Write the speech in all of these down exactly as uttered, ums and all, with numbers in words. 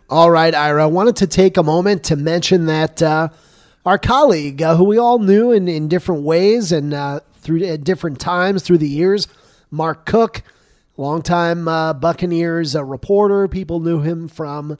All right, Ira, I wanted to take a moment to mention that uh, our colleague, uh, who we all knew in, in different ways and uh, through at different times through the years, Mark Cook, longtime uh, Buccaneers uh, reporter. People knew him from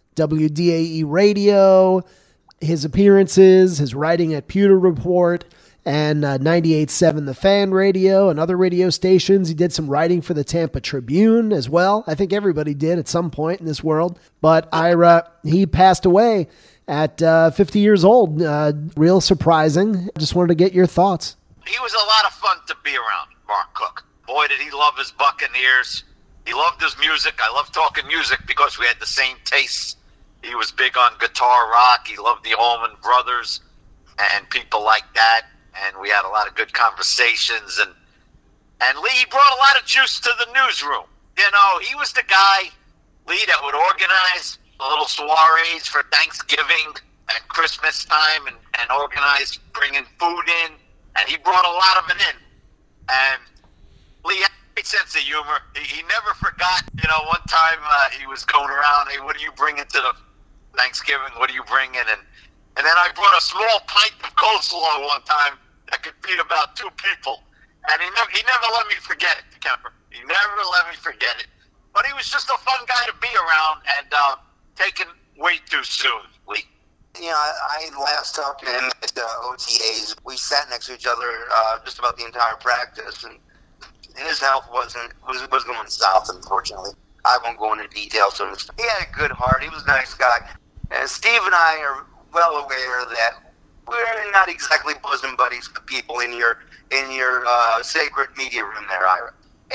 W D A E Radio, his appearances, his writing at Pewter Report, and uh, ninety-eight point seven The Fan Radio and other radio stations. He did some writing for the Tampa Tribune as well. I think everybody did at some point in this world. But Ira, he passed away at uh, fifty years old. Uh, real surprising. Just wanted to get your thoughts. He was a lot of fun to be around, Mark Cook. Boy, did he love his Buccaneers. He loved his music. I love talking music because we had the same tastes. He was big on guitar rock. He loved the Allman Brothers and people like that. And we had a lot of good conversations. And and Lee, he brought a lot of juice to the newsroom. You know, he was the guy, Lee, that would organize little soirees for Thanksgiving and Christmas time and, and organize bringing food in. And he brought a lot of it in. And Lee had a great sense of humor. He, he never forgot, you know, one time uh, he was going around, hey, what are you bringing to the Thanksgiving? What are you bringing? And, and then I brought a small pint of coleslaw one time that could feed about two people. And he never, he never let me forget it, Kemper. He never let me forget it. But he was just a fun guy to be around and uh, taken way too soon, Lee. You know, I, I last talked to him at uh, O T As. We sat next to each other uh, just about the entire practice, and his health wasn't was, was going south, unfortunately. I won't go into details. So he had a good heart. He was a nice guy. And Steve and I are well aware that we're not exactly bosom buddies with people in your in your uh, sacred media room there, Ira.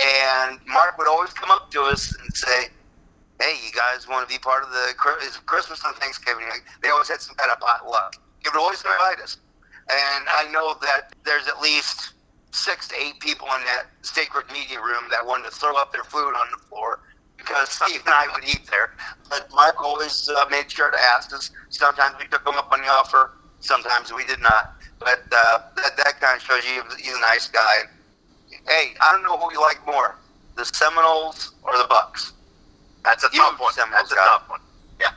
And Mark would always come up to us and say, hey, you guys want to be part of the Christmas and Thanksgiving? They always had some kind of potluck. He would always invite us. And I know that there's at least six to eight people in that sacred media room that wanted to throw up their food on the floor because Steve and I would eat there. But Mark always uh, made sure to ask us. Sometimes we took him up on the offer. Sometimes we did not. But uh, that, that kind of shows you he's a nice guy. Hey, I don't know who you like more, the Seminoles or the Bucks. That's a tough one. That's a tough one. Yeah.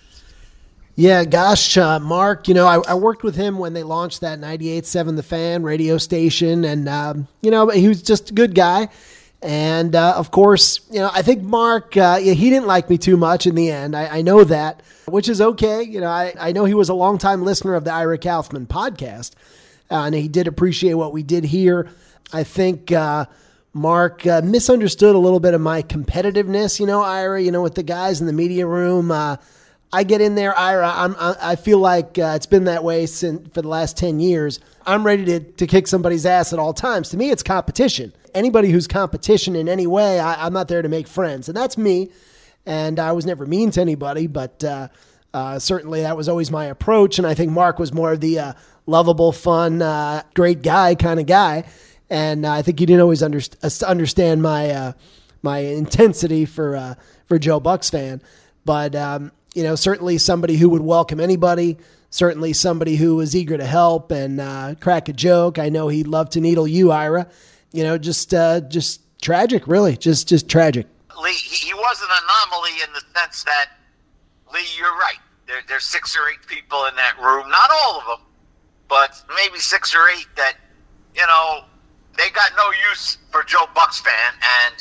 Yeah, gosh, uh, Mark, you know, I, I worked with him when they launched that ninety-eight point seven The Fan radio station, and, um, you know, he was just a good guy. And, uh, of course, you know, I think Mark, uh, yeah, he didn't like me too much in the end. I, I know that, which is okay. You know, I, I know he was a longtime listener of the Ira Kaufman podcast, uh, and he did appreciate what we did here. I think uh, Mark uh, misunderstood a little bit of my competitiveness, you know, Ira, you know, with the guys in the media room. Uh, I get in there, Ira, I'm, I feel like uh, it's been that way since for the last ten years. I'm ready to, to kick somebody's ass at all times. To me, it's competition. Anybody who's competition in any way, I, I'm not there to make friends. And that's me. And I was never mean to anybody, but uh, uh, certainly that was always my approach. And I think Mark was more of the uh, lovable, fun, uh, great guy kind of guy. And uh, I think he didn't always underst- understand my uh, my intensity for uh, for Joe Bucks fan. But, um, you know, certainly somebody who would welcome anybody, certainly somebody who was eager to help and uh, crack a joke. I know he'd love to needle you, Ira. You know, just uh, just tragic, really, just just tragic. Lee, he, he was an anomaly in the sense that, Lee, you're right. There, there's six or eight people in that room, not all of them, but maybe six or eight that, you know, they got no use for Joe Bucks fan, and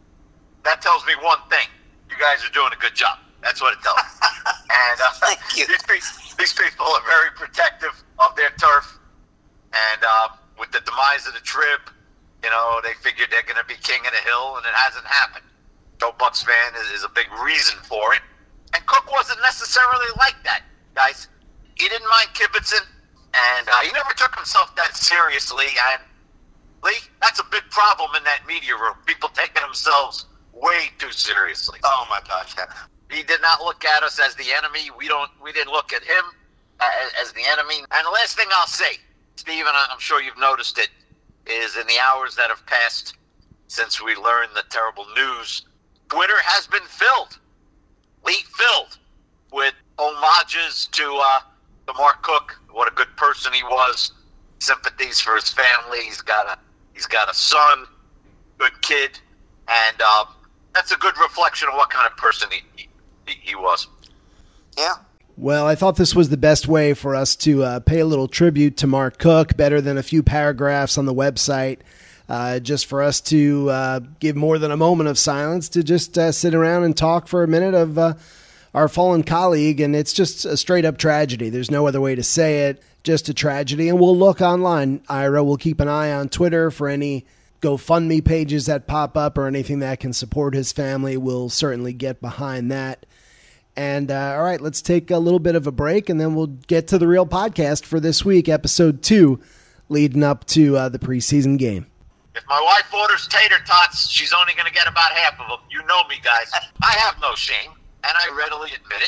that tells me one thing. You guys are doing a good job. That's what it tells me. And uh, Thank you. These, these people are very protective of their turf. And uh, with the demise of the Trib, you know, they figured they're going to be king of the hill, and it hasn't happened. Joe Bucks fan is, is a big reason for it. And Cook wasn't necessarily like that, guys. He didn't mind kibitzing, and uh, he never took himself that seriously. And Lee, that's a big problem in that media room. People taking themselves way too seriously. Oh my gosh, yeah. He did not look at us as the enemy. We don't. We didn't look at him as, as the enemy. And the last thing I'll say, Steve, and I'm sure you've noticed it, is in the hours that have passed since we learned the terrible news, Twitter has been filled, Lee, filled with homages to uh, to Mark Cook. What a good person he was. Sympathies for his family. He's got a he's got a son, good kid, and uh, that's a good reflection of what kind of person he he, he was. Yeah. Well, I thought this was the best way for us to uh, pay a little tribute to Mark Cook, better than a few paragraphs on the website, uh, just for us to uh, give more than a moment of silence to just uh, sit around and talk for a minute of uh, our fallen colleague. And it's just a straight up tragedy. There's no other way to say it, just a tragedy. And we'll look online, Ira. We'll keep an eye on Twitter for any GoFundMe pages that pop up or anything that can support his family. We'll certainly get behind that. And, uh, all right, let's take a little bit of a break, and then we'll get to the real podcast for this week, episode two, leading up to uh, the preseason game. If my wife orders tater tots, she's only going to get about half of them. You know me, guys. I have no shame, and I readily admit it.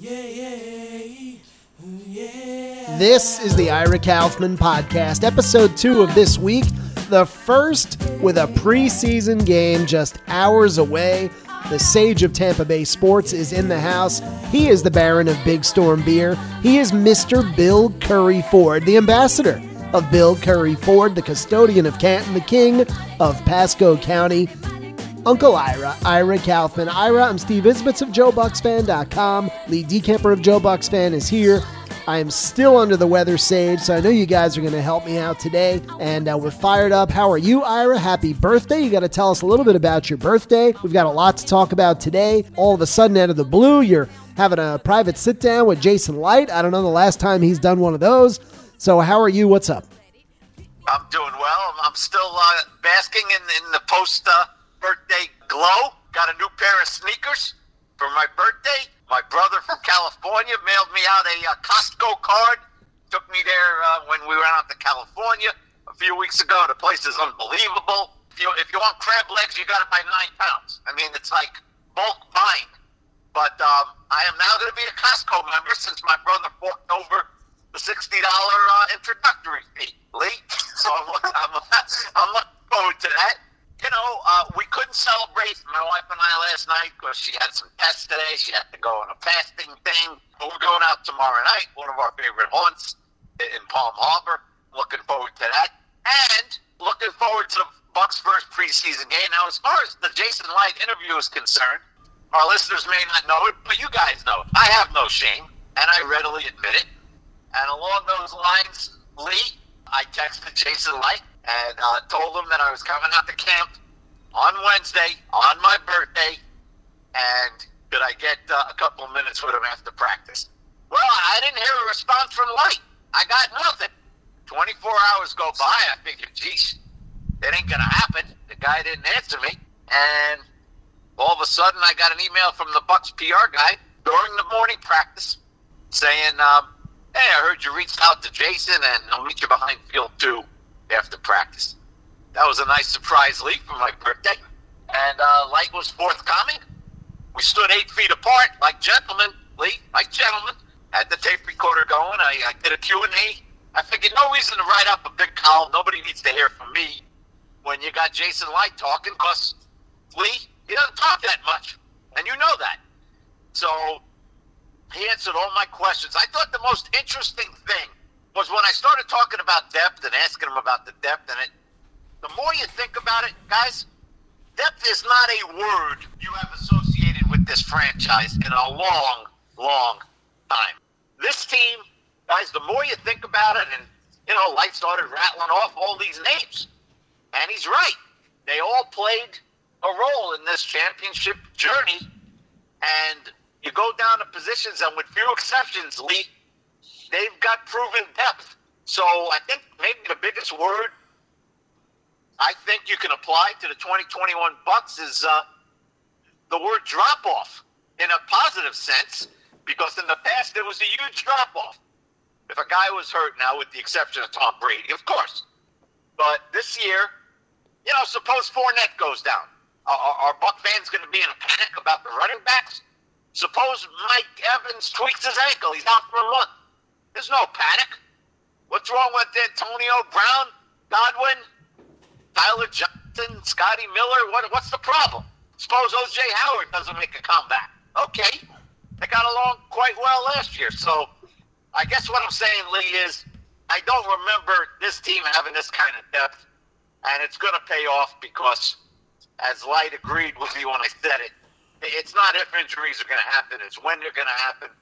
Yeah, yeah. This is the Ira Kaufman Podcast, episode two of this week, the first with a preseason game just hours away. The sage of Tampa Bay sports is in the house. He is the Baron of Big Storm Beer. He is Mister Bill Curry Ford, the ambassador of Bill Curry Ford, the custodian of Canton, the king of Pasco County. Uncle Ira, Ira Kaufman. Ira, I'm Steve Isbitz of Joe Bucks Fan dot com. Lee Decamper of Joe Bucks Fan is here. I am still under the weather, Sage, so I know you guys are going to help me out today, and uh, we're fired up. How are you, Ira? Happy birthday. You got to tell us a little bit about your birthday. We've got a lot to talk about today. All of a sudden, out of the blue, you're having a private sit-down with Jason Light. I don't know the last time he's done one of those. So how are you? What's up? I'm doing well. I'm still uh, basking in, in the post-birthday uh, glow. Got a new pair of sneakers for my birthday. My brother from California mailed me out a uh, Costco card. Took me there uh, when we went out to California a few weeks ago. The place is unbelievable. If you, if you want crab legs, you got to buy nine pounds. I mean, it's like bulk buying. But um, I am now going to be a Costco member since my brother forked over the sixty dollars uh, introductory fee, Lee. So I'm, look, I'm, I'm looking forward to that. You know, uh, we couldn't celebrate, my wife and I, last night because she had some tests today. She had to go on a fasting thing. But we're going out tomorrow night, one of our favorite haunts in Palm Harbor. Looking forward to that. And looking forward to the Bucks' first preseason game. Now, as far as the Jason Light interview is concerned, our listeners may not know it, but you guys know it. I have no shame, and I readily admit it. And along those lines, Lee, I texted Jason Light and uh, told him that I was coming out to camp on Wednesday, on my birthday, and could I get uh, a couple of minutes with him after practice? Well, I didn't hear a response from Light. I got nothing. twenty-four hours go by, I figured, geez, it ain't going to happen. The guy didn't answer me, and all of a sudden I got an email from the Bucks P R guy during the morning practice saying, um, hey, I heard you reached out to Jason, and I'll meet you behind field two after practice. That was a nice surprise, Lee, for my birthday. And uh, Light was forthcoming. We stood eight feet apart like gentlemen, Lee, like gentlemen. Had the tape recorder going. I, I did a Q and A. I figured no reason to write up a big column. Nobody needs to hear from me when you got Jason Light talking, because, Lee, he doesn't talk that much. And you know that. So he answered all my questions. I thought the most interesting thing was when I started talking about depth and asking him about the depth in it. The more you think about it, guys, depth is not a word you have associated with this franchise in a long, long time. This team, guys, the more you think about it, and, you know, Light started rattling off all these names. And he's right. They all played a role in this championship journey. And you go down to positions, and with few exceptions, Lee, they've got proven depth. So I think maybe the biggest word I think you can apply to the twenty twenty-one Bucks is uh, the word drop-off in a positive sense, because in the past there was a huge drop-off. If a guy was hurt, now with the exception of Tom Brady, of course. But this year, you know, suppose Fournette goes down. Are, are Buck fans going to be in a panic about the running backs? Suppose Mike Evans tweaks his ankle. He's out for a month. There's no panic. What's wrong with Antonio Brown, Godwin, Tyler Johnson, Scotty Miller? What, what's the problem? Suppose O J Howard doesn't make a comeback. Okay. They got along quite well last year. So I guess what I'm saying, Lee, is I don't remember this team having this kind of depth, and it's going to pay off because, as Light agreed with me when I said it, it's not if injuries are going to happen, it's when they're going to happen.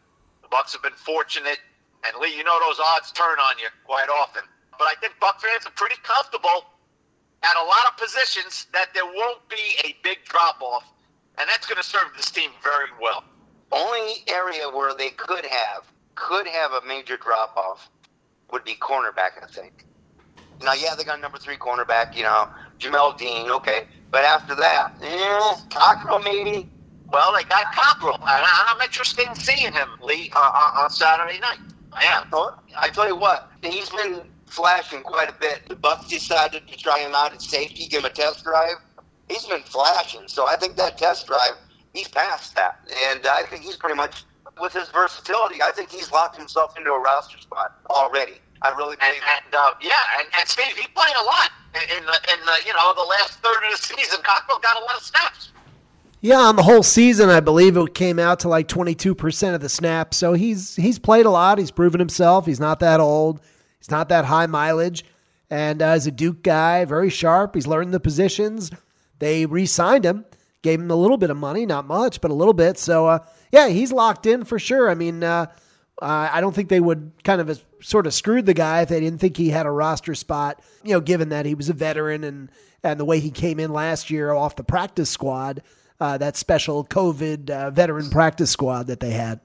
The Bucks have been fortunate, and Lee, you know those odds turn on you quite often. But I think Buck fans are pretty comfortable at a lot of positions that there won't be a big drop-off, and that's going to serve this team very well. Only area where they could have, could have a major drop-off would be cornerback, I think. Now, yeah, they got number three cornerback, you know, Jamel Dean, okay. But after that, eh, Cockrell maybe. Well, they got Cockrell, and I'm interested in seeing him, Lee, uh, on Saturday night. I am. Oh, I tell you what, he's been flashing quite a bit. The Bucks decided to try him out at safety, give him a test drive. He's been flashing, so I think that test drive, he's past that. And I think he's pretty much, with his versatility, I think he's locked himself into a roster spot already. I really believe and, and uh, yeah, and, and Steve, he played a lot in the, in the, you know, the last third of the season. Cockrell got a lot of snaps. Yeah, on the whole season, I believe it came out to like twenty-two percent of the snaps. So he's he's played a lot. He's proven himself. He's not that old. He's not that high mileage. And uh, as a Duke guy, very sharp. He's learned the positions. They re-signed him, gave him a little bit of money, not much, but a little bit. So, uh, yeah, he's locked in for sure. I mean, uh, uh, I don't think they would kind of sort of screwed the guy if they didn't think he had a roster spot, you know, given that he was a veteran and, and the way he came in last year off the practice squad. Uh, that special COVID uh, veteran practice squad that they had.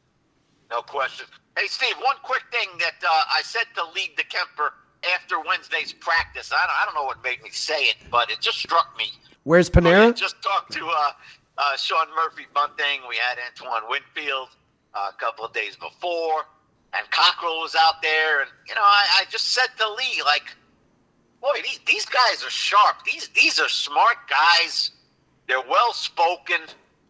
No question. Hey, Steve, one quick thing that uh, I said to Lee DeKemper after Wednesday's practice. I don't, I don't know what made me say it, but it just struck me. Where's Panera? I just talked to uh, uh, Sean Murphy-Bunting. We had Antoine Winfield uh, a couple of days before, and Cockrell was out there. And, you know, I, I just said to Lee, like, boy, these, these guys are sharp. These, these are smart guys. They're well-spoken,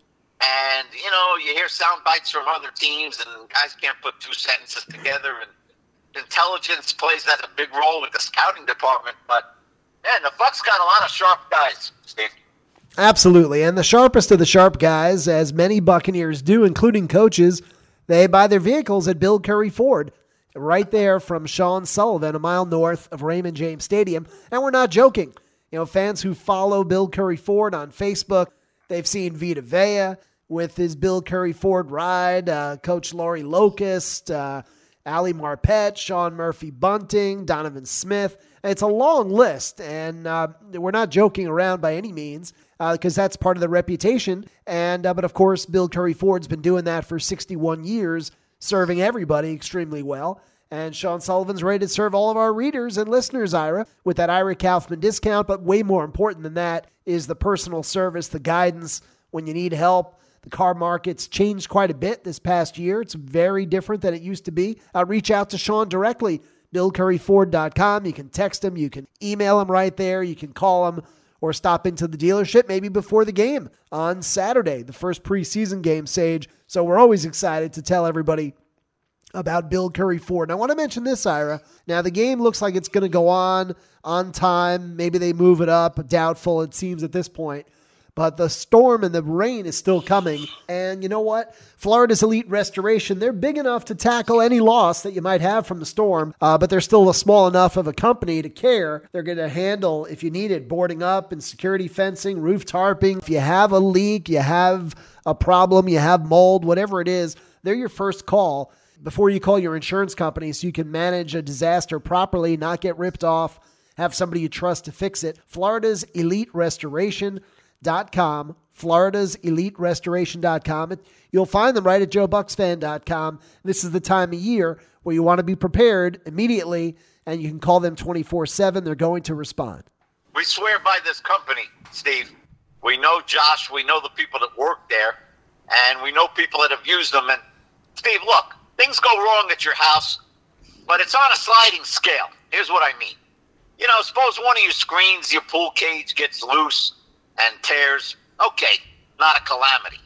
and, you know, you hear sound bites from other teams, and guys can't put two sentences together, and intelligence plays that a big role with the scouting department. But, man, the Bucks got a lot of sharp guys, Steve. Absolutely, and the sharpest of the sharp guys, as many Buccaneers do, including coaches, they buy their vehicles at Bill Curry Ford, right there from Sean Sullivan, a mile north of Raymond James Stadium, and we're not joking. You know, fans who follow Bill Curry Ford on Facebook, they've seen Vita Vea with his Bill Curry Ford ride, uh, Coach Laurie Locust, uh, Ali Marpet, Sean Murphy-Bunting, Donovan Smith. It's a long list, and uh, we're not joking around by any means because uh, that's part of the reputation. And uh, But, of course, Bill Curry Ford's been doing that for sixty-one years, serving everybody extremely well. And Sean Sullivan's ready to serve all of our readers and listeners, Ira, with that Ira Kaufman discount. But way more important than that is the personal service, the guidance when you need help. The car market's changed quite a bit this past year. It's very different than it used to be. Uh, reach out to Sean directly, bill curry ford dot com. You can text him. You can email him right there. You can call him or stop into the dealership maybe before the game on Saturday, the first preseason game, Sage. So we're always excited to tell everybody about Bill Curry Ford. And I want to mention this, Ira. Now, the game looks like it's going to go on on time. Maybe they move it up. Doubtful, it seems, at this point. But the storm and the rain is still coming. And you know what? Florida's Elite Restoration, they're big enough to tackle any loss that you might have from the storm, uh, but they're still a small enough of a company to care. They're going to handle, if you need it, boarding up and security fencing, roof tarping. If you have a leak, you have a problem, you have mold, whatever it is, they're your first call before you call your insurance company so you can manage a disaster properly, not get ripped off, have somebody you trust to fix it. Florida's Elite Restoration dot com, Florida's Elite Restoration dot com. You'll find them right at joe bucks fan dot com. This is the time of year where you want to be prepared immediately, and you can call them twenty-four seven. They're going to respond. We swear by this company, Steve. We know Josh. We know the people that work there, and we know people that have used them. And, Steve, look, things go wrong at your house, but it's on a sliding scale. Here's what I mean. You know, suppose one of your screens, your pool cage gets loose and tears. Okay, not a calamity.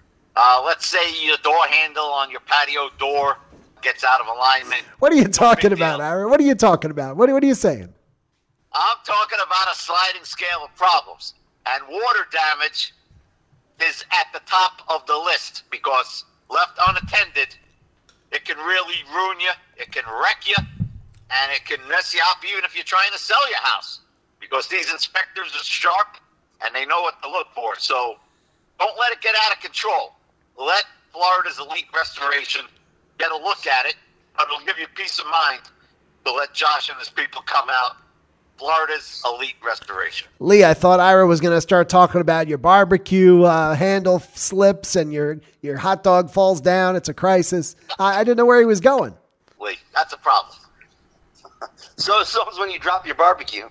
Uh, let's say your door handle on your patio door gets out of alignment. What are you talking about, Aaron? What are you talking about? What, what are you saying? I'm talking about a sliding scale of problems. And water damage is at the top of the list because left unattended, it can really ruin you, it can wreck you, and it can mess you up even if you're trying to sell your house because these inspectors are sharp and they know what to look for. So don't let it get out of control. Let Florida's Elite Restoration get a look at it, but it'll give you peace of mind to let Josh and his people come out. Florida's Elite Restoration. Lee, I thought Ira was going to start talking about your barbecue uh, handle slips and your, your hot dog falls down. It's a crisis. I, I didn't know where he was going. Lee, that's a problem. So, so is when you drop your barbecue.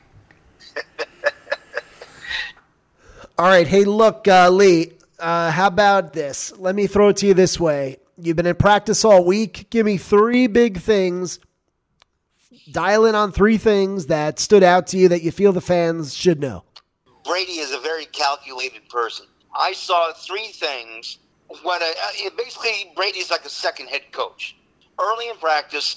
All right. Hey, look, uh, Lee, uh, how about this? Let me throw it to you this way. You've been in practice all week. Give me three big things. Dial in on three things that stood out to you that you feel the fans should know. Brady is a very calculated person. I saw three things. What I, it basically, Brady's like a second head coach. Early in practice,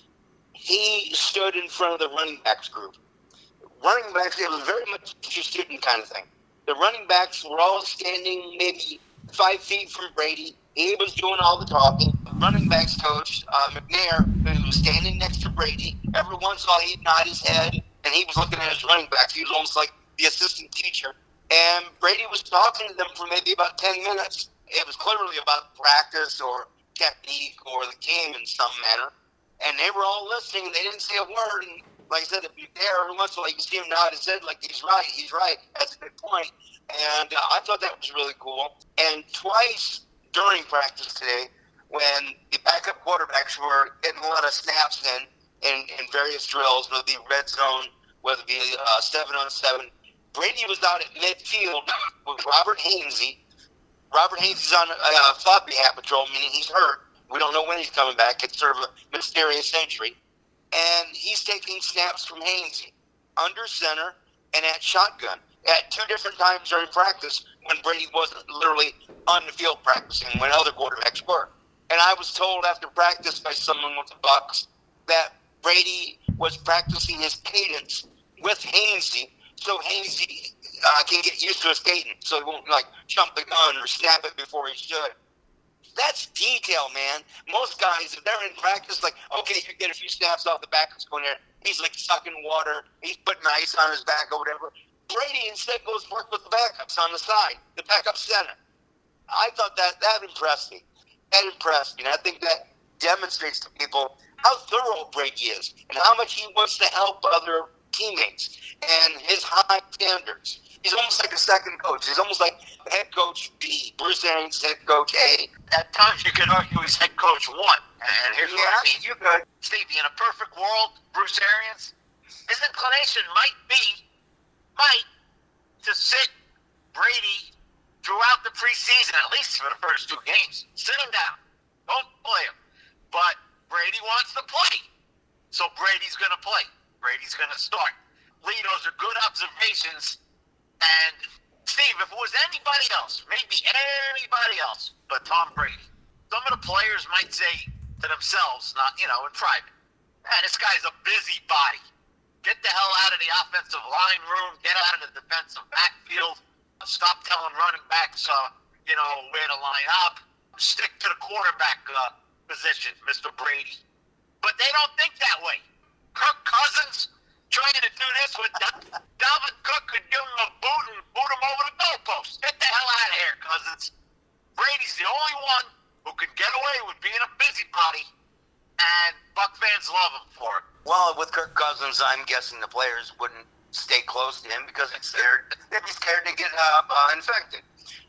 he stood in front of the running backs group. Running backs, it was very much a student kind of thing. The running backs were all standing maybe five feet from Brady. He was doing all the talking. Running backs coach, uh, McNair, who was standing next to Brady, every once in a while he'd nod his head, and he was looking at his running backs. He was almost like the assistant teacher. And Brady was talking to them for maybe about ten minutes. It was clearly about practice or technique or the game in some manner. And they were all listening. They didn't say a word. And like I said, if you're there, every once in a while you can see him nod his head like he's right, he's right. That's a good point. And uh, I thought that was really cool. And twice during practice today, when the backup quarterbacks were getting a lot of snaps in, in, in various drills, whether it be red zone, whether it be uh, seven on seven, Brady was out at midfield with Robert Hainsey. Robert Hainsey's on uh, floppy hat patrol, meaning he's hurt. We don't know when he's coming back. It's sort of a mysterious injury. And he's taking snaps from Hainsey under center and at shotgun at two different times during practice when Brady wasn't literally on the field practicing, when other quarterbacks were. And I was told after practice by someone with the Bucs that Brady was practicing his cadence with Hainsey, so Hainsey uh, can get used to his cadence, so he won't like jump the gun or snap it before he should. That's detail, man. Most guys, if they're in practice, like, okay, you get a few snaps off the back, going there. He's like sucking water. He's putting ice on his back or whatever. Brady instead goes work with the backups on the side, the backup center. I thought that that impressed me. That impressed me. And I think that demonstrates to people how thorough Brady is and how much he wants to help other teammates and his high standards. He's almost like a second coach. He's almost like head coach B, Bruce Arians, head coach A. At times you could argue he's head coach one. And here's Yeah, what I mean. you could. Stevie, in a perfect world, Bruce Arians, his inclination might be, might, to sit Brady throughout the preseason, at least for the first two games. Sit him down. Don't play him. But Brady wants to play. So Brady's going to play. Brady's going to start. Lee, those are good observations. And, Steve, if it was anybody else, maybe anybody else but Tom Brady, some of the players might say to themselves, not, you know, in private, man, this guy's a busybody. Get the hell out of the offensive line room. Get out of the defensive backfield. Stop telling running backs, uh, you know, where to line up. Stick to the quarterback uh, position, Mister Brady. But they don't think that way. Kirk Cousins trying to do this with Dal- Dalvin Cook could give him a boot and boot him over the goalpost. Get the hell out of here, Cousins. Brady's the only one who can get away with being a busybody, and Buck fans love him for it. Well, with Kirk Cousins, I'm guessing the players wouldn't stay close to him because they're scared. They'd be scared to get uh, uh, infected.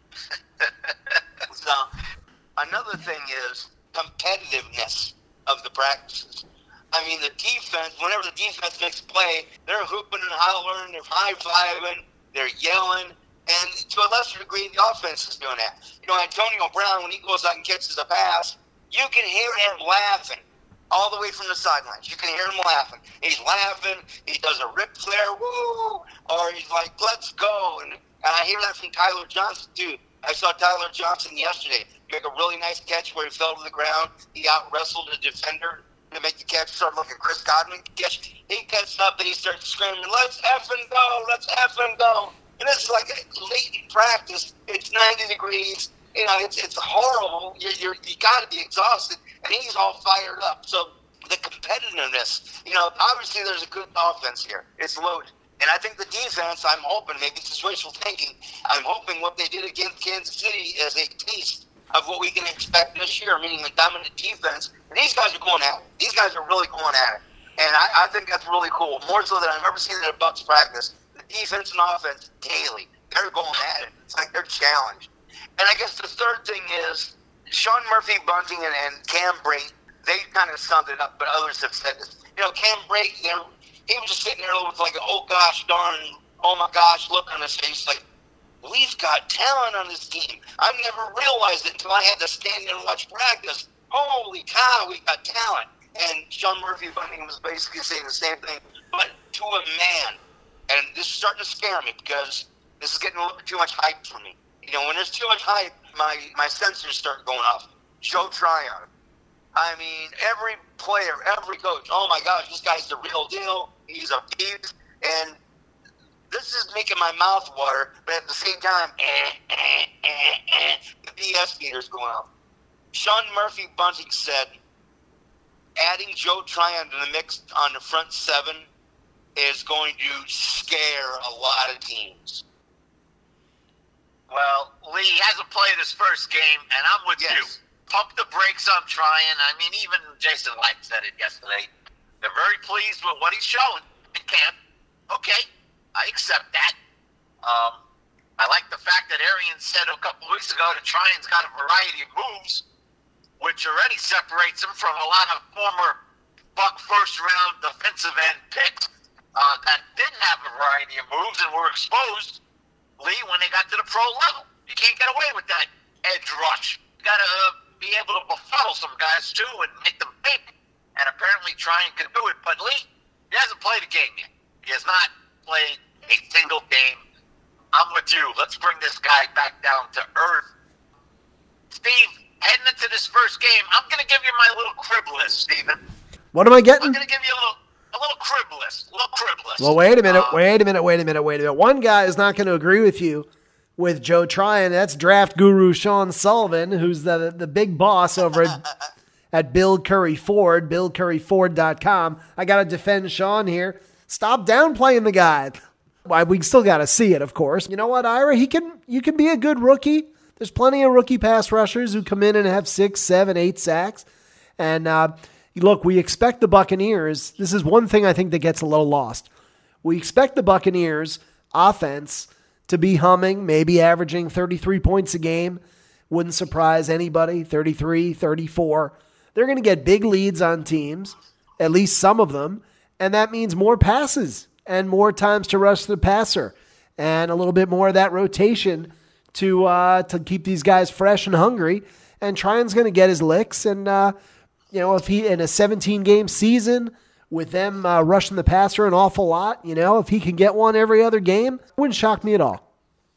So, another thing is competitiveness of the practices. I mean, the defense, whenever the defense makes a play, they're hooping and hollering, they're high-fiving, they're yelling, and to a lesser degree, the offense is doing that. You know, Antonio Brown, when he goes out and catches a pass, you can hear him laughing all the way from the sidelines. You can hear him laughing. He's laughing. He does a Ric Flair, woo, or he's like, let's go. And, and I hear that from Tyler Johnson, too. I saw Tyler Johnson yesterday make a really nice catch where he fell to the ground. He out-wrestled a defender to make the catch, started looking at Chris Godwin catch. He gets up and he starts screaming, let's effing go, let's effing go. And this is like late in practice. It's ninety degrees. You know, it's it's horrible. You're, you're, you got to be exhausted. And he's all fired up. So the competitiveness, you know, obviously there's a good offense here. It's loaded. And I think the defense, I'm hoping, maybe it's situational thinking, I'm hoping what they did against Kansas City is a taste of what we can expect this year, meaning a dominant defense. And these guys are going at it. These guys are really going at it. And I, I think that's really cool, more so than I've ever seen in a Bucs practice. The defense and offense daily, they're going at it. It's like they're challenged. And I guess the third thing is Sean Murphy, Bunting, and, and Cam Brate, they kind of summed it up, but others have said this. You know, Cam Brate, he was just sitting there with like, oh gosh, darn, oh my gosh, look on his face, like, we've got talent on this team. I've never realized it until I had to stand there and watch practice. Holy cow, we got talent. And Sean Murphy Bunting was basically saying the same thing, but to a man. And this is starting to scare me because this is getting a little bit too much hype for me. You know, when there's too much hype, my, my sensors start going off. Joe Tryon. I mean, every player, every coach, oh my gosh, this guy's the real deal. He's a beast. And this is making my mouth water, but at the same time, eh, eh, eh, eh, the B S meter's going off. Sean Murphy Bunting said, adding Joe Tryon to the mix on the front seven is going to scare a lot of teams. Well, Lee hasn't played his first game, and I'm with Yes. you. Pump the brakes on Tryon. I mean, even Jason Light said it yesterday. They're very pleased with what he's showing in camp. Okay, I accept that. Um, I like the fact that Arians said a couple weeks ago that Tryon's got a variety of moves, which already separates him from a lot of former Buck first-round defensive end picks uh, that didn't have a variety of moves and were exposed, Lee, when they got to the pro level. You can't get away with that edge rush. You got to uh, be able to befuddle some guys, too, and make them think. And apparently Tryon can do it. But Lee, he hasn't played a game yet. He has not played a single game. I'm with you. Let's bring this guy back down to earth. Steve, heading into this first game, I'm going to give you my little crib list, Steven. What am I getting? I'm going to give you a little a little crib list. A little crib list. Well, wait a minute. Um, wait a minute. Wait a minute. Wait a minute. One guy is not going to agree with you with Joe Tryon. That's draft guru Sean Sullivan, who's the the big boss over at, at Bill Curry Ford, bill curry ford dot com. I got to defend Sean here. Stop downplaying the guy. Why, we still got to see it, of course. You know what, Ira? He can. You can be a good rookie. There's plenty of rookie pass rushers who come in and have six, seven, eight sacks. And uh, look, we expect the Buccaneers. This is one thing I think that gets a little lost. We expect the Buccaneers offense to be humming, maybe averaging thirty-three points a game. Wouldn't surprise anybody. thirty-three, thirty-four. They're going to get big leads on teams, at least some of them. And that means more passes and more times to rush the passer and a little bit more of that rotation to uh, to keep these guys fresh and hungry. And Tryon's going to get his licks. And, uh, you know, if he in a seventeen-game season with them uh, rushing the passer an awful lot, you know, if he can get one every other game, it wouldn't shock me at all.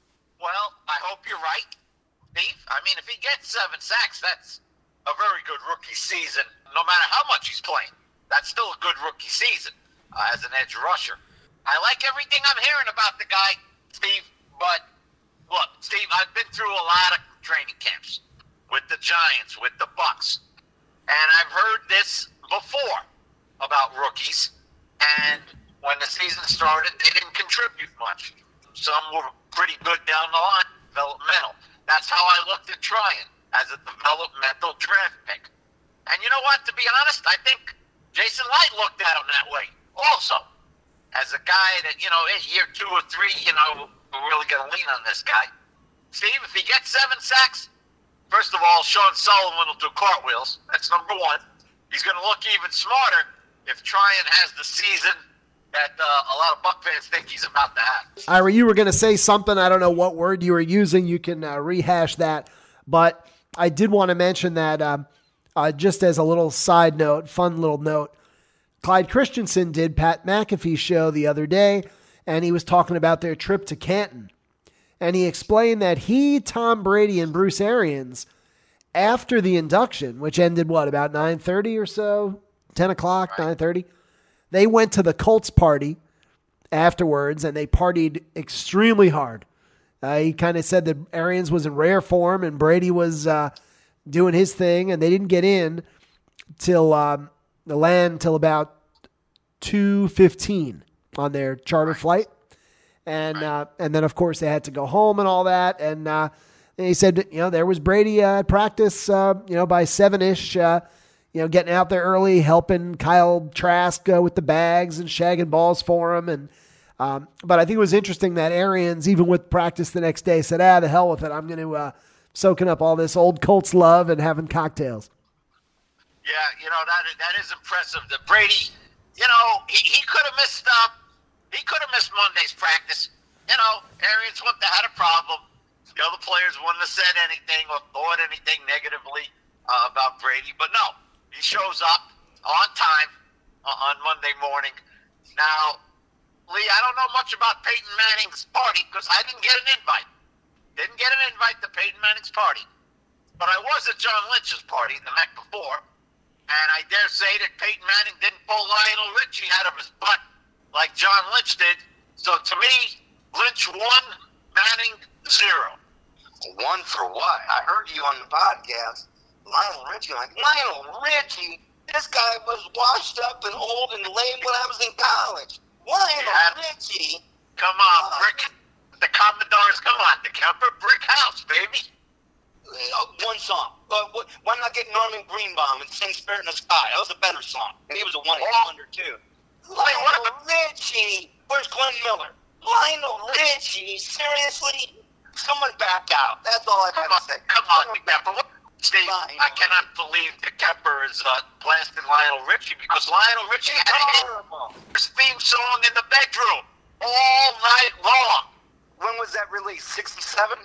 Well, I hope you're right, Steve. I mean, if he gets seven sacks, that's a very good rookie season, no matter how much he's playing. That's still a good rookie season uh, as an edge rusher. I like everything I'm hearing about the guy, Steve, but look, Steve, I've been through a lot of training camps with the Giants, with the Bucs, and I've heard this before about rookies, and when the season started, they didn't contribute much. Some were pretty good down the line, developmental. That's how I looked at Tryon, as a developmental draft pick. And you know what, to be honest, I think Jason Light looked at him that way also, as a guy that, you know, in year two or three, you know, we're really going to lean on this guy. Steve, if he gets seven sacks, first of all, Sean Sullivan will do cartwheels. That's number one. He's going to look even smarter if Tryon has the season that uh, a lot of Buck fans think he's about to have. Ira, you were going to say something. I don't know what word you were using. You can uh, rehash that. But I did want to mention that um, uh, just as a little side note, fun little note, Clyde Christensen did Pat McAfee's show the other day, and he was talking about their trip to Canton. And he explained that he, Tom Brady, and Bruce Arians, after the induction, which ended, what, about nine thirty or so? ten o'clock, Right. nine thirty? They went to the Colts party afterwards, and they partied extremely hard. Uh, he kind of said that Arians was in rare form, and Brady was uh, doing his thing, and they didn't get in till um, the land till about two fifteen on their charter flight. And uh, and then, of course, they had to go home and all that. And uh, And he said, you know, there was Brady uh, at practice, uh, you know, by seven-ish, uh, you know, getting out there early, helping Kyle Trask uh, with the bags and shagging balls for him. And um, but I think it was interesting that Arians, even with practice the next day, said, ah, the hell with it. I'm going to uh, soaking up all this old Colts love and having cocktails. Yeah, you know, that that is impressive. The Brady, you know, he, he could have missed up. He could have missed Monday's practice. You know, Arians wouldn't have had a problem. The other players wouldn't have said anything or thought anything negatively uh, about Brady. But no, he shows up on time uh, on Monday morning. Now, Lee, I don't know much about Peyton Manning's party because I didn't get an invite. Didn't get an invite to Peyton Manning's party. But I was at John Lynch's party the night before. And I dare say that Peyton Manning didn't pull Lionel Richie out of his butt like John Lynch did. So to me, Lynch won, Manning zero. One for what? I heard you on the podcast. Lionel Richie, like, Lionel Richie, this guy was washed up and old and lame when I was in college. Lionel yeah. Richie. Come on, uh, Brick. The Commodores, come on, the Kemper Brick House, baby. Uh, one song. Uh, why not get Norman Greenbaum and sing Spirit in the Sky? That was a better song. And he was a one-hit wonder, too. Lionel Richie. Where's Glenn Miller? Lionel Richie. Seriously? Someone back out. That's all I have to say. Come on, Kemper. Steve, Lionel. I cannot believe that Kemper is uh, blasting Lionel Richie because Lionel Richie had a hit his theme song in the bedroom all night long. When was that released? sixty-seven?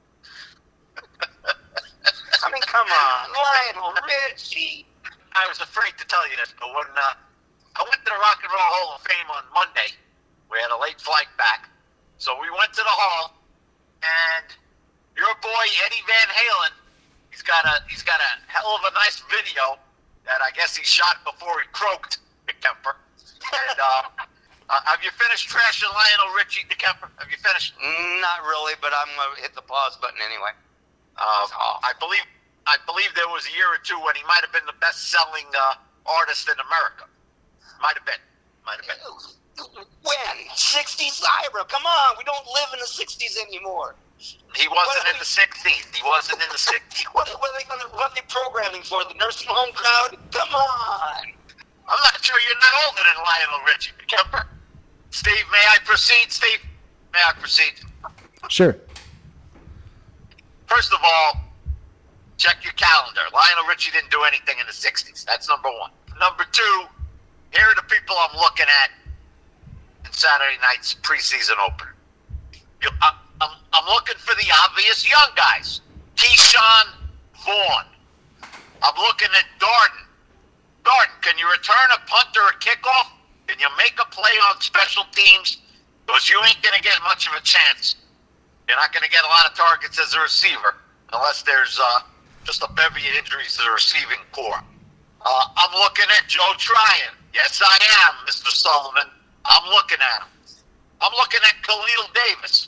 I mean, come on. Lionel Richie. I was afraid to tell you this, but when uh, I went to the Rock and Roll Hall of Fame on Monday, we had a late flight back. So we went to the hall, and your boy Eddie Van Halen, he's got a he's got a hell of a nice video that I guess he shot before he croaked the Kemper. And uh, uh, have you finished trashing Lionel Richie, the Kemper? Have you finished? Not really, but I'm gonna hit the pause button anyway. Uh, I believe I believe there was a year or two when he might have been the best-selling uh, artist in America. Might have been. Might have been. When? sixties Ira. Come on. We don't live in the sixties anymore. He wasn't in the sixties. He wasn't in the sixties. What, what are they going to? What are they programming for? The nursing home crowd? Come on. I'm not sure you're not older than Lionel Richie, Kemper. Steve, may I proceed? Steve, may I proceed? Sure. First of all, check your calendar. Lionel Richie didn't do anything in the sixties. That's number one. Number two, here are the people I'm looking at in Saturday night's preseason opener. You, I, I'm, I'm looking for the obvious young guys. Keyshawn Vaughn. I'm looking at Darden. Darden, can you return a punt or a kickoff? Can you make a play on special teams? Because you ain't going to get much of a chance. You're not going to get a lot of targets as a receiver unless there's uh, just a bevy of injuries to the receiving core. Uh, I'm looking at Joe Tryon. Yes, I am, Mister Sullivan. I'm looking at him. I'm looking at Khalil Davis.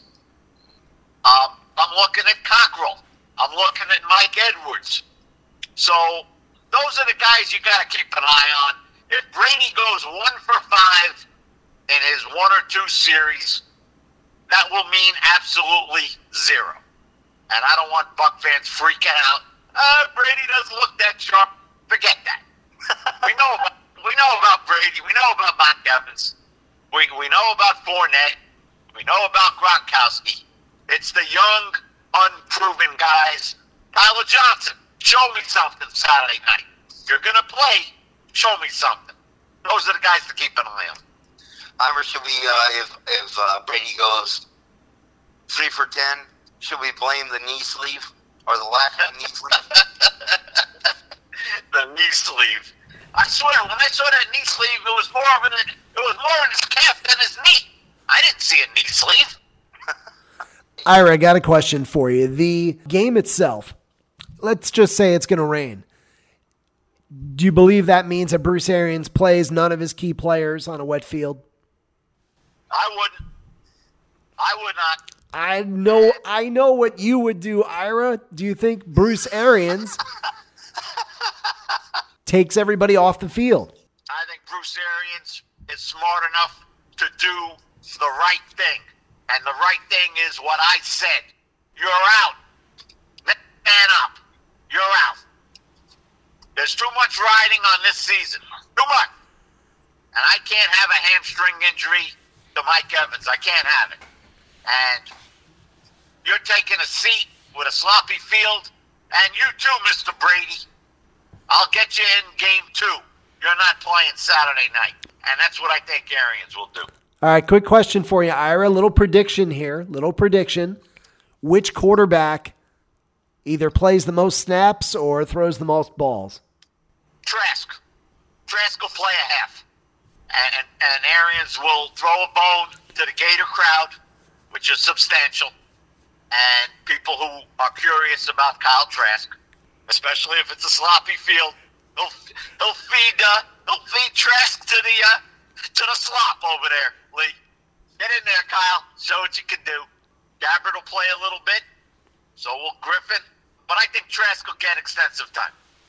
Um, I'm looking at Cockrell. I'm looking at Mike Edwards. So those are the guys you got to keep an eye on. If Brady goes one for five in his one or two series, that will mean absolutely zero. And I don't want Buck fans freaking out. Uh, Brady doesn't look that sharp. Forget that. we know about we know about Brady. We know about Mike Evans. We we know about Fournette. We know about Gronkowski. It's the young, unproven guys. Tyler Johnson, show me something Saturday night. If you're gonna play, show me something. Those are the guys to keep an eye on. Ira, should we, uh, if if uh, Brady goes three for ten, should we blame the knee sleeve or the lack of knee sleeve? The knee sleeve. I swear, when I saw that knee sleeve, it was more of an, it was more in his calf than his knee. I didn't see a knee sleeve. Ira, I got a question for you. The game itself, let's just say it's going to rain. Do you believe that means that Bruce Arians plays none of his key players on a wet field? I wouldn't. I would not. I know I know what you would do, Ira. Do you think Bruce Arians takes everybody off the field? I think Bruce Arians is smart enough to do the right thing. And the right thing is what I said. You're out. man up, you're out. There's too much riding on this season. Too much. And I can't have a hamstring injury to Mike Evans. I can't have it. And you're taking a seat with a sloppy field. And you too, Mister Brady. I'll get you in game two. You're not playing Saturday night. And that's what I think Arians will do. All right, quick question for you, Ira. Little prediction here. Little prediction. Which quarterback either plays the most snaps or throws the most balls? Trask. Trask will play a half. And, and Arians will throw a bone to the Gator crowd, which is substantial. And people who are curious about Kyle Trask, especially if it's a sloppy field, they'll, they'll feed uh, they'll feed Trask to the uh, to the slop over there, Lee. Get in there, Kyle. Show what you can do. Gabbard will play a little bit. So will Griffin. But I think Trask will get extensive time.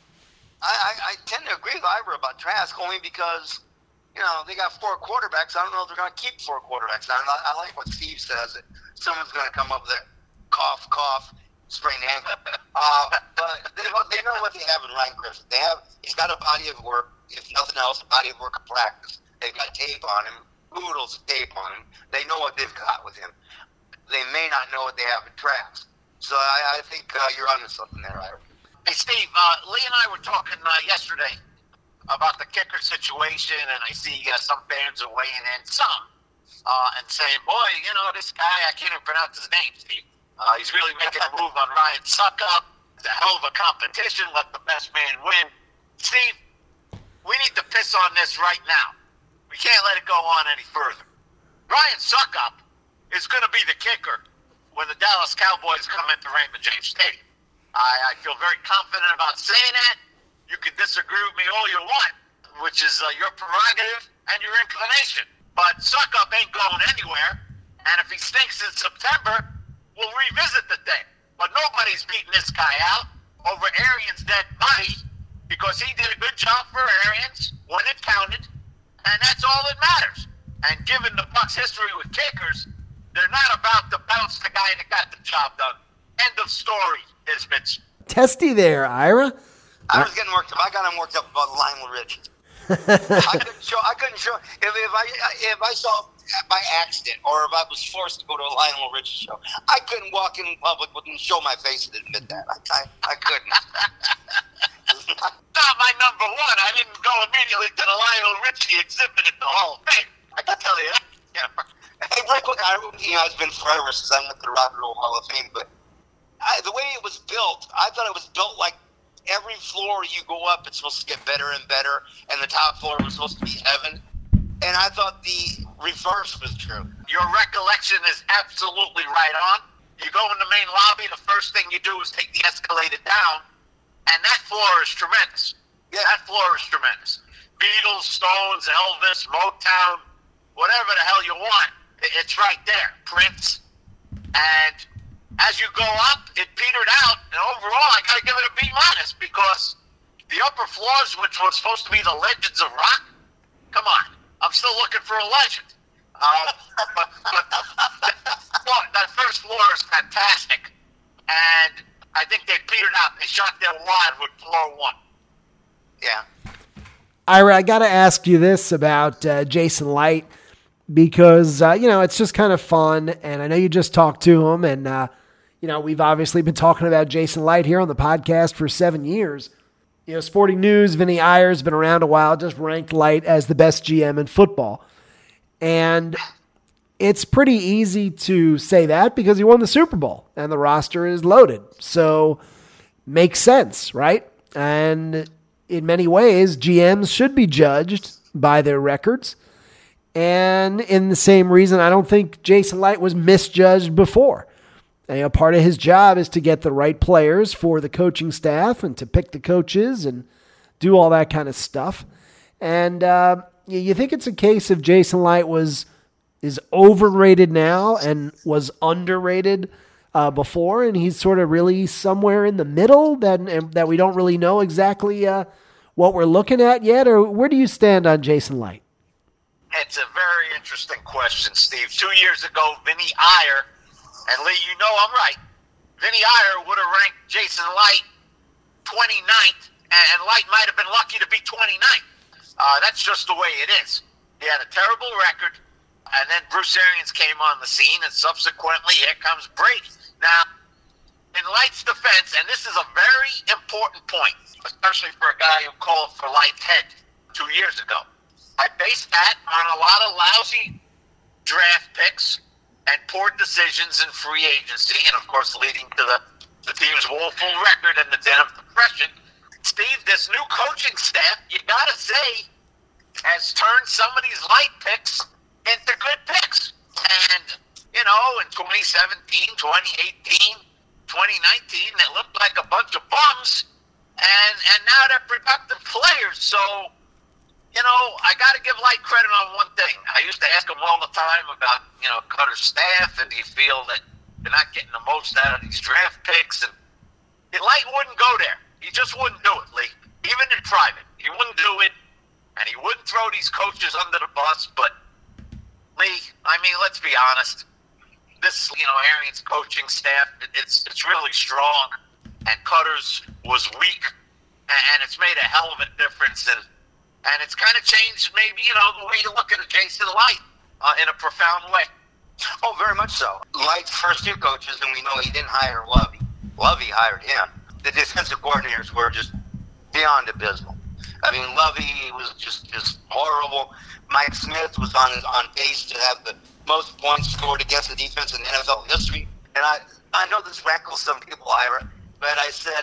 I, I, I tend to agree with Ira about Trask only because, you know, they got four quarterbacks. I don't know if they're going to keep four quarterbacks. I, I like what Steve says. That someone's going to come up there, cough, cough, sprained ankle. Uh, but they, they know what they have in Ryan Griffin. They have, he's got a body of work, if nothing else, a body of work of practice. They've got tape on him, oodles of tape on him. They know what they've got with him. They may not know what they have in Trask. So I, I think uh, you're onto something there, Ira. Hey, Steve, uh, Lee and I were talking uh, yesterday about the kicker situation, and I see uh, some fans are weighing in, some, uh, and saying, boy, you know, this guy, I can't even pronounce his name, Steve. Uh, he's really making a move on Ryan Succop. It's a hell of a competition. Let the best man win. Steve, we need to piss on this right now. We can't let it go on any further. Ryan Succop is going to be the kicker when the Dallas Cowboys come into Raymond James Stadium. I, I feel very confident about saying that. You can disagree with me all you want, which is uh, your prerogative and your inclination. But Succop ain't going anywhere, and if he stinks in September, we'll revisit the thing. But nobody's beating this guy out over Arians' dead body because he did a good job for Arians when it counted, and that's all that matters. And given the Bucs' history with kickers, they're not about to bounce the guy that got the job done. End of story, Isbits. Testy there, Ira. I was getting worked up. I got him worked up about Lionel Richie. I couldn't show. I couldn't show. If, if I if I saw by accident or if I was forced to go to a Lionel Richie show, I couldn't walk in public and show my face and admit that. I I, I couldn't. Not my number one. I didn't go immediately to the Lionel Richie exhibit at the Hall of Fame. I can tell you that. Yeah. Hey, real quick, I, you know, it's been forever since I went to the Rock and Roll Hall of Fame, but I, the way it was built, I thought it was built like every floor you go up, it's supposed to get better and better, and the top floor was supposed to be heaven. And I thought the reverse was true. Your recollection is absolutely right on. You go in the main lobby, the first thing you do is take the escalator down, and that floor is tremendous. Yeah. That floor is tremendous. Beatles, Stones, Elvis, Motown, whatever the hell you want, it's right there. Prince. And as you go up, it petered out, and overall, I got to give it a B minus because the upper floors, which was supposed to be the legends of rock, come on, I'm still looking for a legend. Uh, but but that, floor, that first floor is fantastic, and I think they petered out. They shot their wad with floor one. Yeah. Ira, I got to ask you this about uh, Jason Licht because, uh, you know, it's just kind of fun, and I know you just talked to him, and, uh, you know, we've obviously been talking about Jason Licht here on the podcast for seven years. You know, Sporting News, Vinny Ayer's been around a while, just ranked Licht as the best G M in football. And it's pretty easy to say that because he won the Super Bowl and the roster is loaded. So makes sense, right? And in many ways, G Ms should be judged by their records. And in the same reason, I don't think Jason Licht was misjudged before. And, you know, part of his job is to get the right players for the coaching staff and to pick the coaches and do all that kind of stuff. And uh, you think it's a case of Jason Licht was is overrated now and was underrated uh, before, and he's sort of really somewhere in the middle that and, that we don't really know exactly uh, what we're looking at yet? Or where do you stand on Jason Licht? It's a very interesting question, Steve. Two years ago, Vinny Iyer, and Lee, you know I'm right. Vinny Iyer would have ranked Jason Light twenty-ninth, and Light might have been lucky to be twenty-ninth. Uh, that's just the way it is. He had a terrible record, and then Bruce Arians came on the scene, and subsequently here comes Brady. Now, in Light's defense, and this is a very important point, especially for a guy who called for Light's head two years ago, I based that on a lot of lousy draft picks and poor decisions in free agency, and of course leading to the, the team's woeful record and the den of depression. Steve, this new coaching staff, you gotta say, has turned some of these Light picks into good picks. And, you know, in twenty seventeen, twenty eighteen, twenty nineteen, it looked like a bunch of bums, and, and now they're productive players. So, you know, I got to give Light credit on one thing. I used to ask him all the time about, you know, Cutter's staff, and do you feel that they're not getting the most out of these draft picks? And Light wouldn't go there. He just wouldn't do it, Lee. Even in private, he wouldn't do it, and he wouldn't throw these coaches under the bus. But, Lee, I mean, let's be honest. This, you know, Arians coaching staff, it's it's really strong, and Cutter's was weak, and it's made a hell of a difference. And And it's kind of changed maybe, you know, the way you look at Jason Light uh, in a profound way. Oh, very much so. Light's first two coaches, and we know he didn't hire Lovey. Lovey hired him. The defensive coordinators were just beyond abysmal. I mean, Lovey was just, just horrible. Mike Smith was on on pace to have the most points scored against the defense in N F L history. And I, I know this rankles some people, Ira, but I said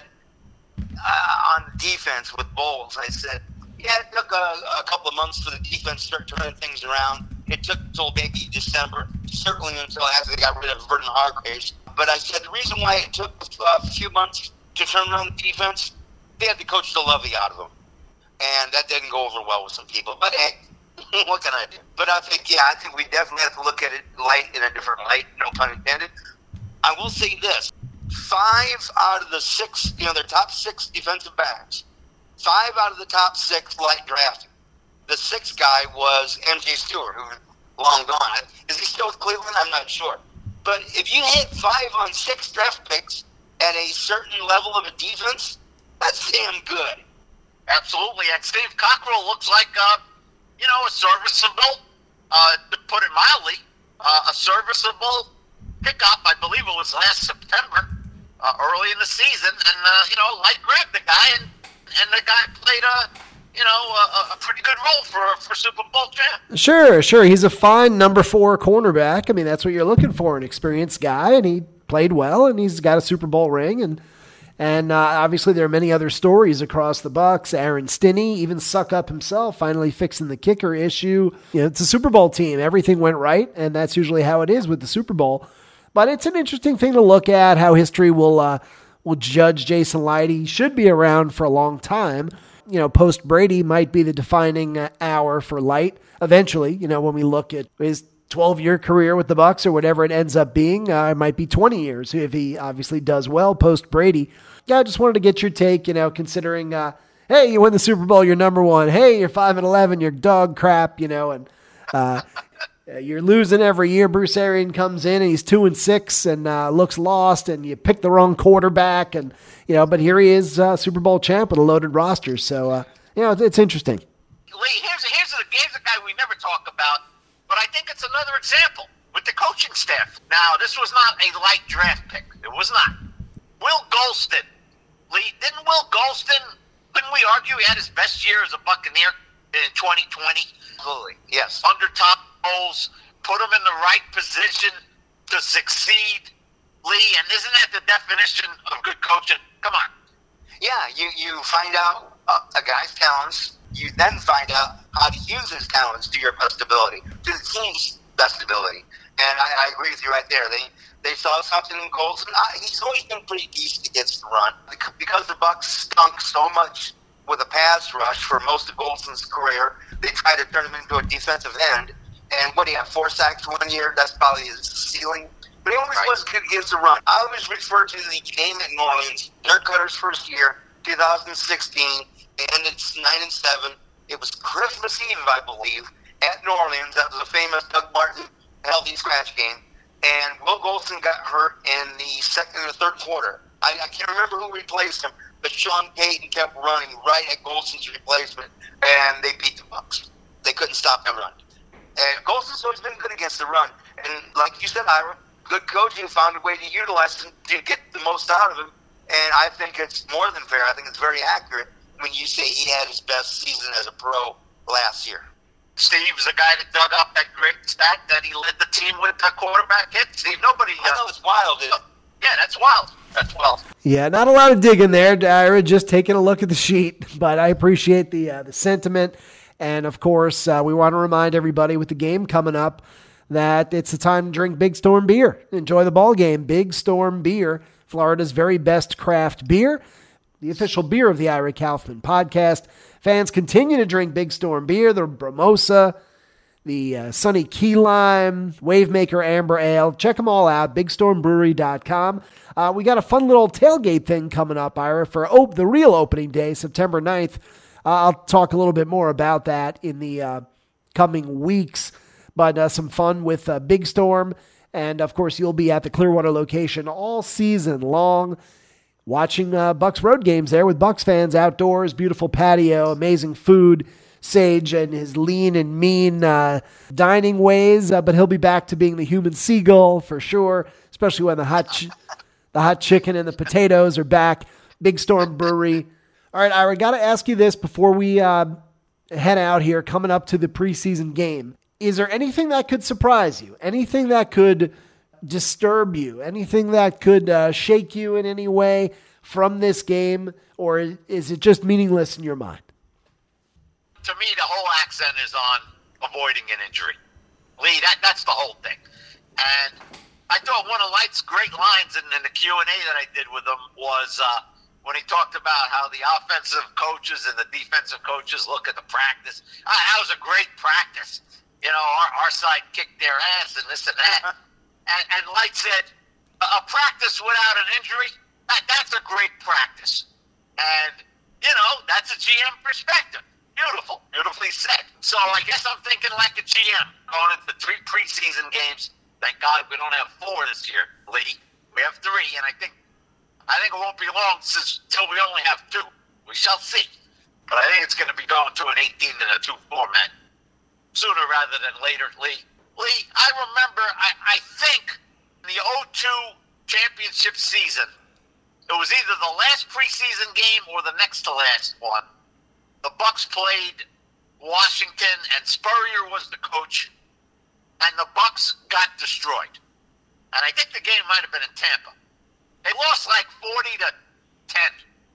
uh, on defense with Bowles, I said, yeah, it took a, a couple of months for the defense to start turning things around. It took until maybe December, certainly until after they got rid of Vernon Hargreaves. But I said the reason why it took a few months to turn around the defense, they had to coach the Lovey out of them. And that didn't go over well with some people. But hey, what can I do? But I think, yeah, I think we definitely have to look at it light in a different light, no pun intended. I will say this. Five out of the six, you know, their top six defensive backs, five out of the top six Light drafted. The sixth guy was M J Stewart, who's long gone. Is he still with Cleveland? I'm not sure. But if you hit five on six draft picks at a certain level of a defense, that's damn good. Absolutely. And Steve Cockrell looks like, uh, you know, a serviceable, uh, to put it mildly, uh, a serviceable pickup. I believe it was last September, uh, early in the season. And, uh, you know, Light grabbed the guy, and, and the guy played a, you know, a, a pretty good role for for Super Bowl champ. Sure, sure. He's a fine number four cornerback. I mean, that's what you're looking for, an experienced guy, and he played well, and he's got a Super Bowl ring. And and uh, obviously there are many other stories across the Bucs. Aaron Stinney, even Suck Up himself, finally fixing the kicker issue. You know, it's a Super Bowl team. Everything went right, and that's usually how it is with the Super Bowl. But it's an interesting thing to look at, how history will uh, will judge Jason Light. He should be around for a long time. You know, post Brady might be the defining uh, hour for Light eventually. You know, when we look at his twelve-year career with the Bucs or whatever it ends up being, uh, it might be twenty years if he obviously does well post Brady. Yeah, I just wanted to get your take, you know, considering, uh, hey, you win the Super Bowl, you're number one. Hey, you're five and eleven, you're dog crap, you know, and uh, you're losing every year. Bruce Arians comes in and he's two and six and uh, looks lost, and you pick the wrong quarterback, and you know, but here he is, uh, Super Bowl champ with a loaded roster. So, uh, you know, it's, it's interesting. Lee, here's a, here's a here's a guy we never talk about, but I think it's another example with the coaching staff. Now, this was not a Light draft pick. It was not. Will Golston. Lee, didn't Will Golston, couldn't we argue he had his best year as a Buccaneer in twenty twenty? Absolutely, yes. Under top goals, put him in the right position to succeed. Lee, and isn't that the definition of good coaching? Come on. Yeah, you, you find out uh, a guy's talents. You then find out how to use his talents to your best ability, to the team's best ability. And I, I agree with you right there. They they saw something in Golston. Uh, he's always been pretty decent against the run. Because the Bucs stunk so much with a pass rush for most of Golston's career, they tried to turn him into a defensive end. And what, he had four sacks one year? That's probably his ceiling. But he always right. was good against the run. I always refer to the game at New Orleans, Dirk Cutter's first year, two thousand sixteen, and it's nine and seven. It was Christmas Eve, I believe, at New Orleans. That was a famous Doug Martin healthy scratch game. and Will Golson got hurt in the second or third quarter. I, I can't remember who replaced him, but Sean Payton kept running right at Golson's replacement, and they beat the Bucs. They couldn't stop that run. And Golson's always been good against the run. And like you said, Ira, good coaching found a way to utilize him to get the most out of him. And I think it's more than fair. I think it's very accurate when you say he had his best season as a pro last year. Steve's the guy that dug up that great stat that he led the team with the quarterback hit. Steve, nobody... I know, it's wild, isn't it? Yeah, that's wild. That's wild. Yeah, not a lot of digging there, Ira, just taking a look at the sheet. But I appreciate the uh, the sentiment. And, of course, uh, we want to remind everybody with the game coming up that it's the time to drink Big Storm beer. Enjoy the ball game. Big Storm beer, Florida's very best craft beer, the official beer of the Ira Kaufman podcast. Fans continue to drink Big Storm beer, the Bromosa, the uh, Sunny Key Lime, Wavemaker Amber Ale. Check them all out, big storm brewery dot com. Uh, we got a fun little tailgate thing coming up, Ira, for op- the real opening day, September ninth. Uh, I'll talk a little bit more about that in the uh, coming weeks, but uh, some fun with uh, Big Storm. And, of course, you'll be at the Clearwater location all season long, watching uh, Bucs road games there with Bucs fans outdoors, beautiful patio, amazing food, Sage and his lean and mean uh, dining ways, uh, but he'll be back to being the human seagull for sure, especially when the hot ch- the hot chicken and the potatoes are back. Big Storm Brewery. All right, Ira, got to ask you this before we uh, head out here, coming up to the preseason game. Is there anything that could surprise you? Anything that could disturb you? Anything that could uh, shake you in any way from this game? Or is it just meaningless in your mind? To me, the whole accent is on avoiding an injury. Lee, that, that's the whole thing. And I thought one of Light's great lines in, in the Q and A that I did with him was uh, when he talked about how the offensive coaches and the defensive coaches look at the practice. Ah, that was a great practice. You know, our, our side kicked their ass and this and that. and, and Light said, a practice without an injury, that, that's a great practice. And, you know, that's a G M perspective. Beautiful. Beautifully said. So I guess I'm thinking like a G M going into three preseason games. Thank God we don't have four this year, Lee. We have three, and I think I think it won't be long since till we only have two. We shall see. But I think it's going to be going to an eighteen to a two format sooner rather than later, Lee. Lee, I remember, I, I think in the oh two championship season, it was either the last preseason game or the next to last one. The Bucs played Washington, and Spurrier was the coach, and the Bucs got destroyed. And I think the game might have been in Tampa. They lost like forty to ten,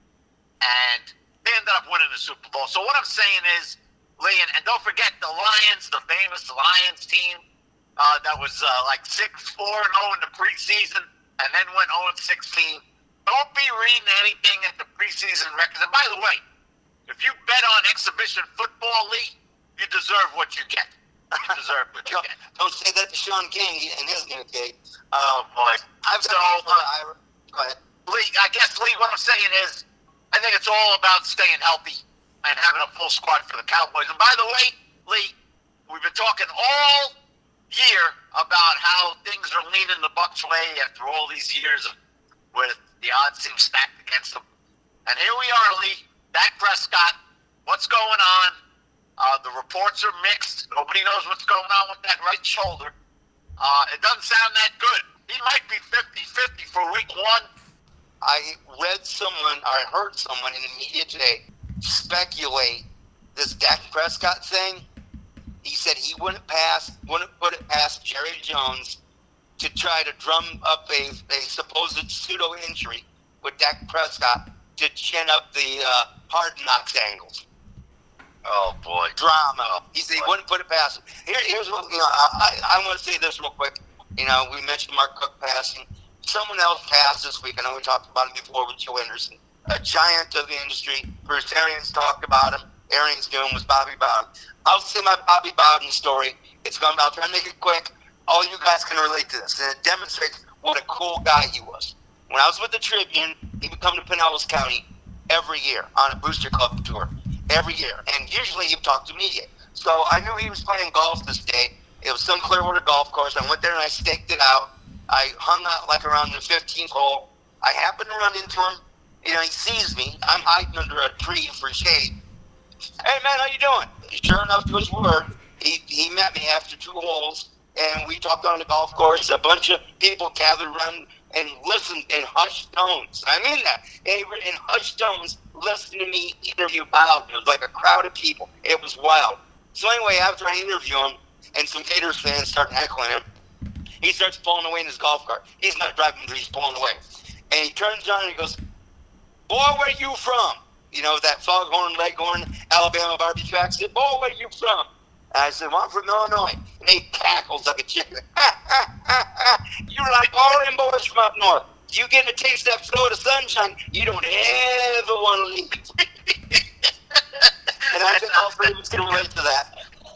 and they ended up winning the Super Bowl. So what I'm saying is, Lee, and, and don't forget the Lions, the famous Lions team uh, that was uh, like six four and oh in the preseason, and then went oh and sixteen. Don't be reading anything at the preseason records. And by the way, if you bet on exhibition football, Lee, you deserve what you get. You deserve what you don't, get. Don't say that to Sean King and his new gig. Oh, boy. I've So, got uh, Go ahead. Lee, I guess, Lee, what I'm saying is, I think it's all about staying healthy and having a full squad for the Cowboys. And by the way, Lee, we've been talking all year about how things are leaning the Bucs' way after all these years of, where the odds seem stacked against them. And here we are, Lee. Dak Prescott, what's going on? Uh, the reports are mixed. Nobody knows what's going on with that right shoulder. Uh, it doesn't sound that good. He might be fifty-fifty for week one. I read someone, or I heard someone in the media today speculate this Dak Prescott thing. He said he wouldn't pass, wouldn't put it past Jerry Jones to try to drum up a, a supposed pseudo injury with Dak Prescott to chin up the uh, hard knocks angles. Oh, boy. Drama. He said he wouldn't put it past him. Here, here's what, you know, I, I, I want to say this real quick. You know, we mentioned Mark Cook passing. Someone else passed this week. I know we talked about him before with Joe Anderson. A giant of the industry. Bruce Arians talked about him. Arians' doing was Bobby Bowden. I'll say my Bobby Bowden story. It's going to, I'll try to make it quick. All you guys can relate to this. And it demonstrates what a cool guy he was. When I was with the Tribune, he would come to Pinellas County every year on a Booster Club tour. Every year. And usually he would talk to media. So I knew he was playing golf this day. It was some Clearwater golf course. I went there and I staked it out. I hung out like around the fifteenth hole. I happen to run into him. You know, he sees me. I'm hiding under a tree for shade. Hey, man, how you doing? Sure enough to his word, he, he met me after two holes, and we talked on the golf course. A bunch of people gathered around and listened in hushed tones. I mean that. They were in hushed tones listening to me interview Bowden. It was like a crowd of people. It was wild. So anyway, after I interview him, and some Gators fans start heckling him, he starts pulling away in his golf cart. He's not driving, but he's pulling away. And he turns around and he goes, boy, where you from? You know, that Foghorn Leghorn, Alabama barbecue accent. Boy, where you from? And I said, well, I'm from Illinois. And he cackles like a chicken. Ha, ha, ha, ha. You're like all them boys from up north. You get a taste of that Florida sunshine, you don't ever want to leave. And I think all three of us can relate to that.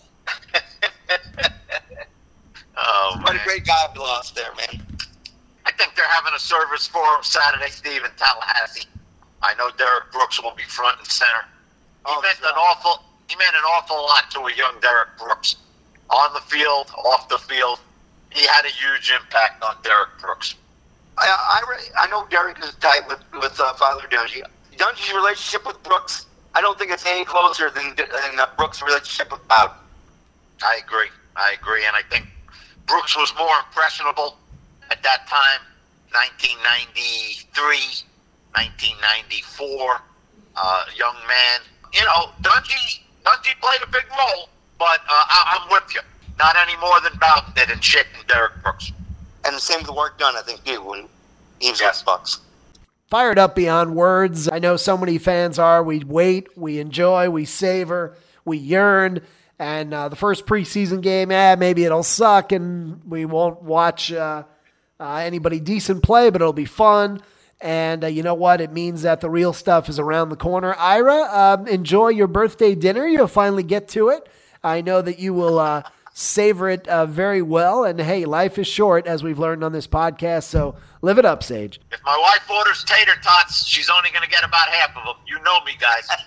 Oh, what man. a great guy we lost there, man. I think they're having a service for him Saturday, Steve, in Tallahassee. I know Derek Brooks will be front and center. He Oh, meant sure. an awful. He meant an awful lot to a young Derek Brooks, on the field, off the field. He had a huge impact on Derek Brooks. I, I, re- I know Derek is tight with, with uh, Father Dungy. Dungy's relationship with Brooks, I don't think it's any closer than, than uh, Brooks' relationship with Bowden. I agree. I agree, and I think Brooks was more impressionable at that time, nineteen ninety-three, nineteen ninety-four, uh, young man. You know, Dungy, Dungy played a big role, but uh, I, I'm with you. Not any more than Bowden did in shaping Derek Brooks. And the same with the work done, I think, too, when he was Yeah. with Bucks. Fired up beyond words. I know so many fans are. We wait, we enjoy, we savor, we yearn. And uh, the first preseason game, eh, maybe it'll suck and we won't watch uh, uh, anybody decent play, but it'll be fun. And uh, you know what? It means that the real stuff is around the corner. Ira, um, enjoy your birthday dinner. You'll finally get to it. I know that you will uh, savor it uh, very well. And hey, life is short, as we've learned on this podcast. So live it up, Sage. If my wife orders tater tots, she's only going to get about half of them. You know me, guys.